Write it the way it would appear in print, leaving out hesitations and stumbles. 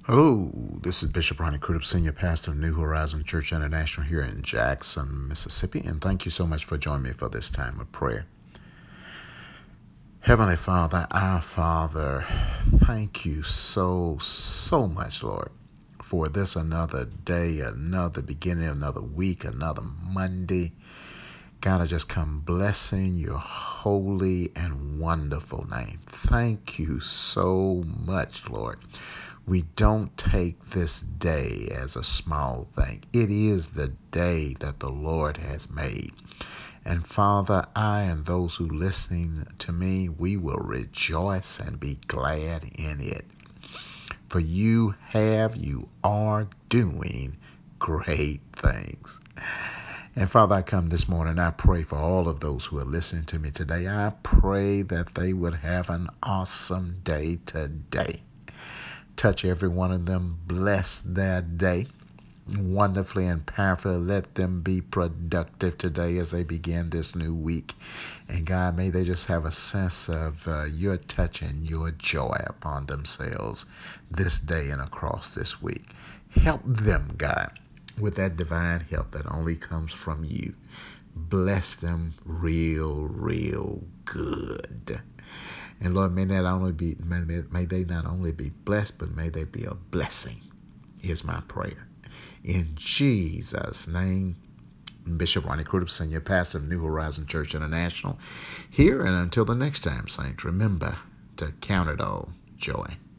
Hello, this is Bishop Ronnie Crudup, Senior Pastor of New Horizon Church International here in Jackson, Mississippi, and thank you so much for joining me for this time of prayer. Heavenly Father, our Father, thank you so much, Lord, for this another day, another beginning, another week, another Monday. God, I just come blessing your holy and wonderful name. Thank you so much, Lord. We don't take this day as a small thing. It is the day that the Lord has made. And Father, I and those who listening to me, we will rejoice and be glad in it. For you are doing great things. And Father, I come this morning, I pray for all of those who are listening to me today. I pray that they would have an awesome day today. Touch every one of them, bless their day wonderfully and powerfully. Let them be productive today as they begin this new week. And God, may they just have a sense of your touch and your joy upon themselves this day and across this week. Help them, God, with that divine help that only comes from you. Bless them real good. And Lord, may they not only be blessed, but may they be a blessing, is my prayer. In Jesus' name, Bishop Ronnie Crudup, Senior Pastor of New Horizon Church International. Here and until the next time, saints, remember to count it all joy.